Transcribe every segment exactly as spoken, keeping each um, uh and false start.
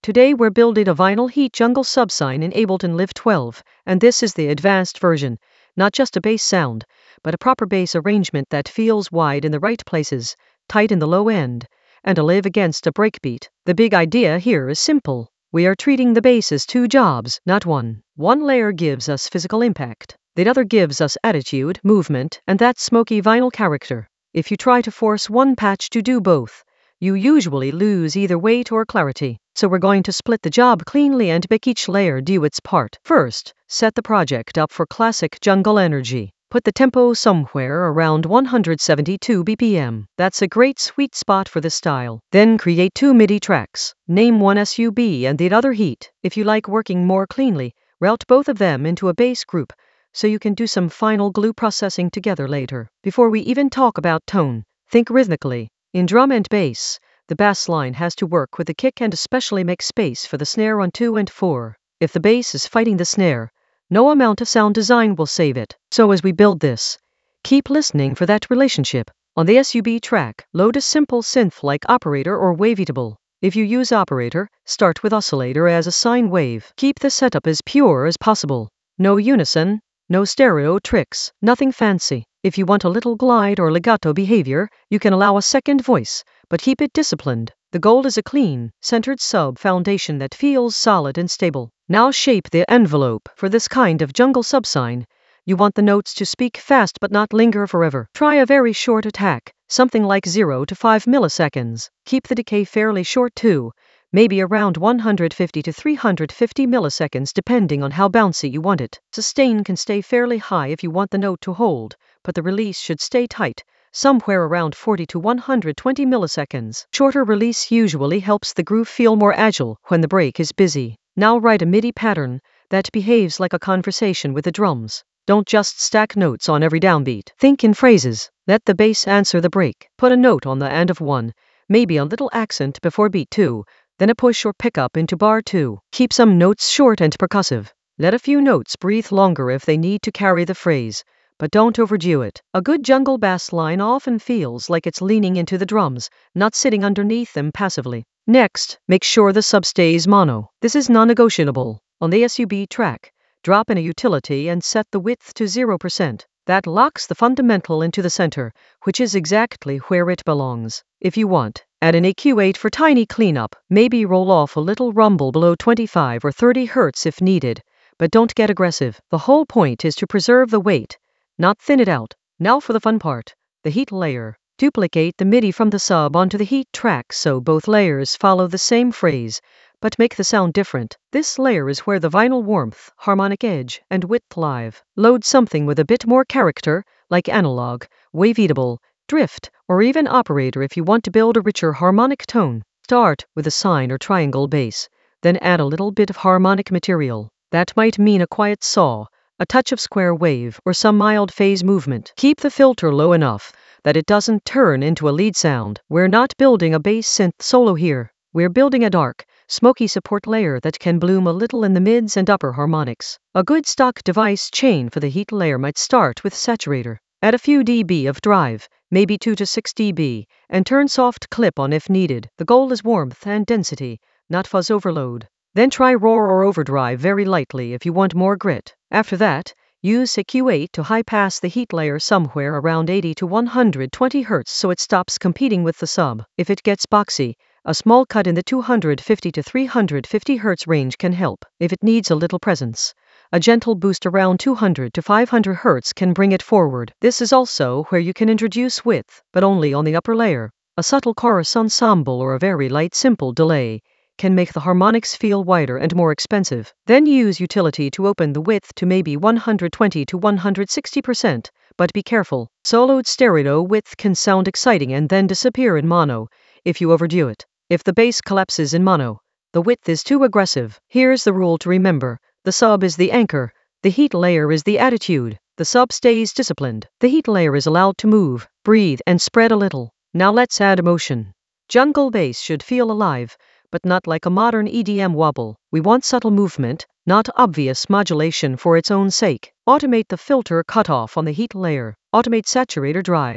Today we're building a vinyl heat jungle subsign in Ableton Live twelve, and this is the advanced version. Not just a bass sound, but a proper bass arrangement that feels wide in the right places, tight in the low end, and alive against a breakbeat. The big idea here is simple. We are treating the bass as two jobs, not one. One layer gives us physical impact. The other gives us attitude, movement, and that smoky vinyl character. If you try to force one patch to do both, you usually lose either weight or clarity. So we're going to split the job cleanly and make each layer do its part. First, set the project up for classic jungle energy. Put the tempo somewhere around one hundred seventy-two B P M. That's a great sweet spot for this style. Then create two MIDI tracks. Name one S U B and the other heat. If you like working more cleanly, route both of them into a bass group, so you can do some final glue processing together later. Before we even talk about tone, think rhythmically. In drum and bass, the bass line has to work with the kick and especially make space for the snare on two and four. If the bass is fighting the snare, no amount of sound design will save it. So as we build this, keep listening for that relationship. On the S U B track, load a simple synth like operator or waveatable. If you use operator, start with oscillator as a sine wave. Keep the setup as pure as possible. No unison, no stereo tricks, nothing fancy. If you want a little glide or legato behavior, you can allow a second voice, but keep it disciplined. The goal is a clean, centered sub foundation that feels solid and stable. Now shape the envelope. For this kind of jungle subsign, you want the notes to speak fast but not linger forever. Try a very short attack, something like zero to five milliseconds. Keep the decay fairly short too, maybe around one hundred fifty to three hundred fifty milliseconds depending on how bouncy you want it. Sustain can stay fairly high if you want the note to hold, but the release should stay tight, somewhere around forty to one hundred twenty milliseconds. Shorter release usually helps the groove feel more agile when the break is busy. Now write a MIDI pattern that behaves like a conversation with the drums. Don't just stack notes on every downbeat. Think in phrases. Let the bass answer the break. Put a note on the end of one, maybe a little accent before beat two, then a push or pickup into bar two. Keep some notes short and percussive. Let a few notes breathe longer if they need to carry the phrase, but don't overdo it. A good jungle bass line often feels like it's leaning into the drums, not sitting underneath them passively. Next, make sure the sub stays mono. This is non-negotiable. On the S U B track, drop in a utility and set the width to zero percent. That locks the fundamental into the center, which is exactly where it belongs. If you want, add an E Q eight for tiny cleanup. Maybe roll off a little rumble below twenty-five or thirty hertz if needed, but don't get aggressive. The whole point is to preserve the weight, not thin it out. Now for the fun part, the heat layer. Duplicate the MIDI from the sub onto the heat track so both layers follow the same phrase, but make the sound different. This layer is where the vinyl warmth, harmonic edge, and width live. Load something with a bit more character, like analog, waveatable, drift, or even operator if you want to build a richer harmonic tone. Start with a sine or triangle bass, then add a little bit of harmonic material. That might mean a quiet saw, a touch of square wave, or some mild phase movement. Keep the filter low enough that it doesn't turn into a lead sound. We're not building a bass synth solo here. We're building a dark, smoky support layer that can bloom a little in the mids and upper harmonics. A good stock device chain for the heat layer might start with saturator. Add a few dB of drive, maybe two to six dB, and turn soft clip on if needed. The goal is warmth and density, not fuzz overload. Then try roar or overdrive very lightly if you want more grit. After that, use E Q eight to high-pass the heat layer somewhere around eighty to one hundred twenty hertz so it stops competing with the sub. If it gets boxy, a small cut in the two hundred fifty to three hundred fifty hertz range can help. If it needs a little presence, a gentle boost around two hundred to five hundred hertz can bring it forward. This is also where you can introduce width, but only on the upper layer. A subtle chorus ensemble or a very light simple delay can make the harmonics feel wider and more expensive. Then use utility to open the width to maybe one hundred twenty to one hundred sixty percent, but be careful. Soloed stereo width can sound exciting and then disappear in mono if you overdo it. If the bass collapses in mono, the width is too aggressive. Here's the rule to remember. The sub is the anchor. The heat layer is the attitude. The sub stays disciplined. The heat layer is allowed to move, breathe, and spread a little. Now let's add emotion. Jungle bass should feel alive, but not like a modern E D M wobble. We want subtle movement, not obvious modulation for its own sake. Automate the filter cutoff on the heat layer. Automate saturator drive.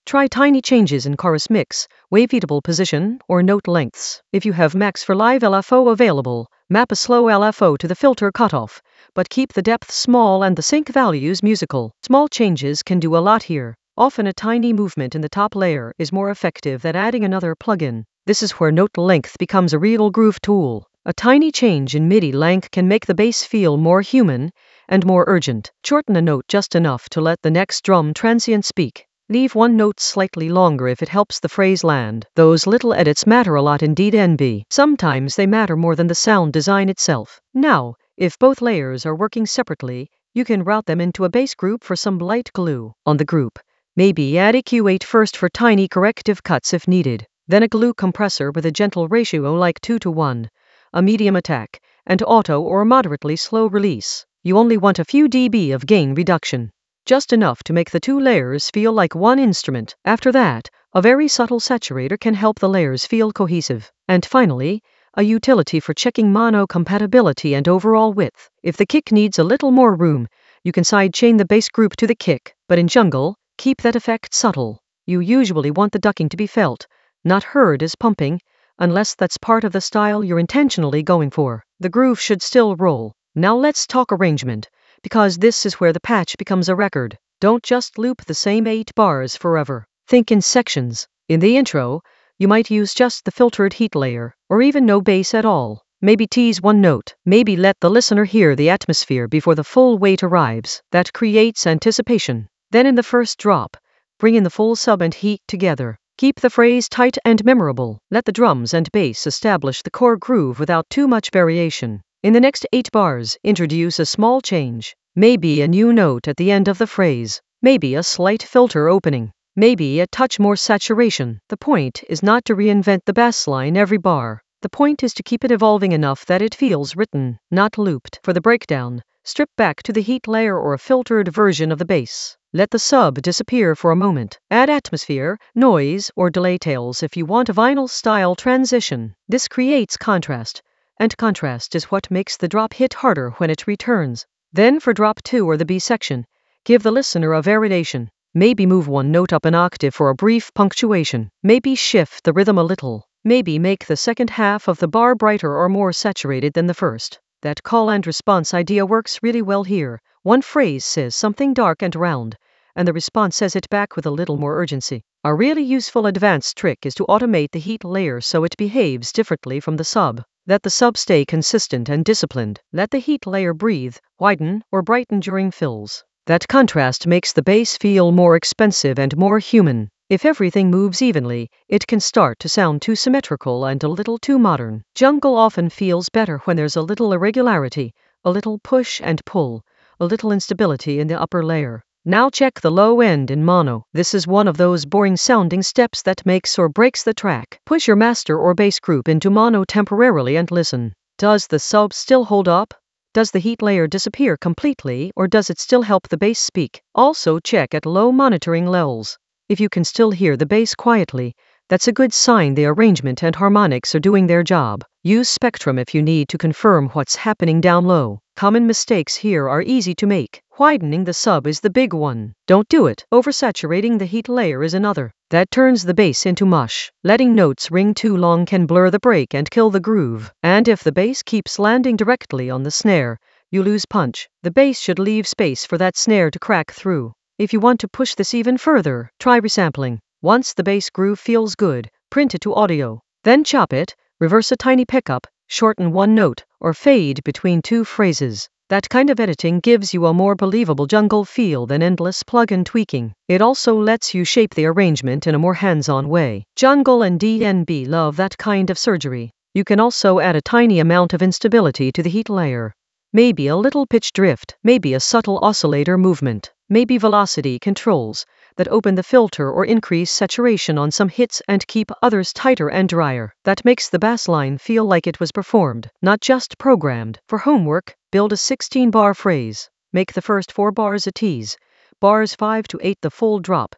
Try tiny changes in chorus mix, waveable position, or note lengths. If you have max for live L F O available, map a slow L F O to the filter cutoff, but keep the depth small and the sync values musical. Small changes can do a lot here. Often a tiny movement in the top layer is more effective than adding another plugin. This is where note length becomes a real groove tool. A tiny change in MIDI length can make the bass feel more human and more urgent. Shorten a note just enough to let the next drum transient speak. Leave one note slightly longer if it helps the phrase land. Those little edits matter a lot indeed. N B. Sometimes they matter more than the sound design itself. Now, if both layers are working separately, you can route them into a bass group for some light glue. On the group, maybe add E Q eight first for tiny corrective cuts if needed. Then a glue compressor with a gentle ratio like two to one, a medium attack, and auto or moderately slow release. You only want a few dB of gain reduction. Just enough to make the two layers feel like one instrument. After that, a very subtle saturator can help the layers feel cohesive. And finally, a utility for checking mono compatibility and overall width. If the kick needs a little more room, you can sidechain the bass group to the kick, but in jungle, keep that effect subtle. You usually want the ducking to be felt, not heard as pumping, unless that's part of the style you're intentionally going for. The groove should still roll. Now let's talk arrangement, because this is where the patch becomes a record. Don't just loop the same eight bars forever. Think in sections. In the intro, you might use just the filtered heat layer, or even no bass at all. Maybe tease one note. Maybe let the listener hear the atmosphere before the full weight arrives. That creates anticipation. Then in the first drop, bring in the full sub and heat together. Keep the phrase tight and memorable. Let the drums and bass establish the core groove without too much variation. In the next eight bars, introduce a small change. Maybe a new note at the end of the phrase. Maybe a slight filter opening. Maybe a touch more saturation. The point is not to reinvent the bass line every bar. The point is to keep it evolving enough that it feels written, not looped. For the breakdown, strip back to the heat layer or a filtered version of the bass. Let the sub disappear for a moment. Add atmosphere, noise, or delay tails if you want a vinyl-style transition. This creates contrast, and contrast is what makes the drop hit harder when it returns. Then for drop two or the B section, give the listener a variation. Maybe move one note up an octave for a brief punctuation. Maybe shift the rhythm a little. Maybe make the second half of the bar brighter or more saturated than the first. That call and response idea works really well here. One phrase says something dark and round, and the response says it back with a little more urgency. A really useful advanced trick is to automate the heat layer so it behaves differently from the sub. Let the sub stay consistent and disciplined. Let the heat layer breathe, widen, or brighten during fills. That contrast makes the bass feel more expensive and more human. If everything moves evenly, it can start to sound too symmetrical and a little too modern. Jungle often feels better when there's a little irregularity, a little push and pull, a little instability in the upper layer. Now check the low end in mono. This is one of those boring sounding steps that makes or breaks the track. Push your master or bass group into mono temporarily and listen. Does the sub still hold up? Does the heat layer disappear completely, or does it still help the bass speak? Also check at low monitoring levels. If you can still hear the bass quietly, that's a good sign the arrangement and harmonics are doing their job. Use Spectrum if you need to confirm what's happening down low. Common mistakes here are easy to make. Widening the sub is the big one. Don't do it. Oversaturating the heat layer is another. That turns the bass into mush. Letting notes ring too long can blur the break and kill the groove. And if the bass keeps landing directly on the snare, you lose punch. The bass should leave space for that snare to crack through. If you want to push this even further, try resampling. Once the bass groove feels good, print it to audio. Then chop it, reverse a tiny pickup, shorten one note, or fade between two phrases. That kind of editing gives you a more believable jungle feel than endless plug-in tweaking. It also lets you shape the arrangement in a more hands-on way. Jungle and D N B love that kind of surgery. You can also add a tiny amount of instability to the heat layer. Maybe a little pitch drift, maybe a subtle oscillator movement, maybe velocity controls that open the filter or increase saturation on some hits and keep others tighter and drier. That makes the bass line feel like it was performed, not just programmed. For homework, build a sixteen bar phrase. Make the first four bars a tease, bars five to eight the full drop,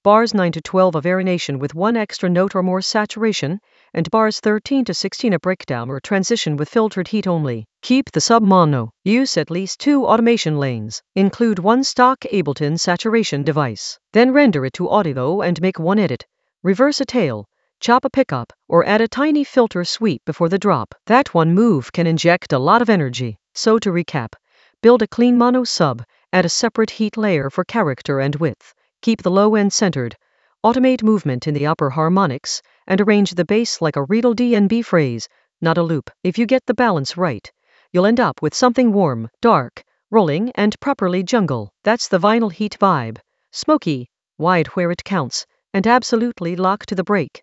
bars nine to twelve a variation with one extra note or more saturation, and bars thirteen to sixteen a breakdown or transition with filtered heat only. Keep the sub mono. Use at least two automation lanes. Include one stock Ableton saturation device. Then render it to audio and make one edit. Reverse a tail, chop a pickup, or add a tiny filter sweep before the drop. That one move can inject a lot of energy. So to recap, build a clean mono sub, add a separate heat layer for character and width. Keep the low end centered, automate movement in the upper harmonics, and arrange the bass like a real D and B phrase, not a loop. If you get the balance right, you'll end up with something warm, dark, rolling, and properly jungle. That's the Vinyl Heat vibe. Smoky, wide where it counts, and absolutely lock to the break.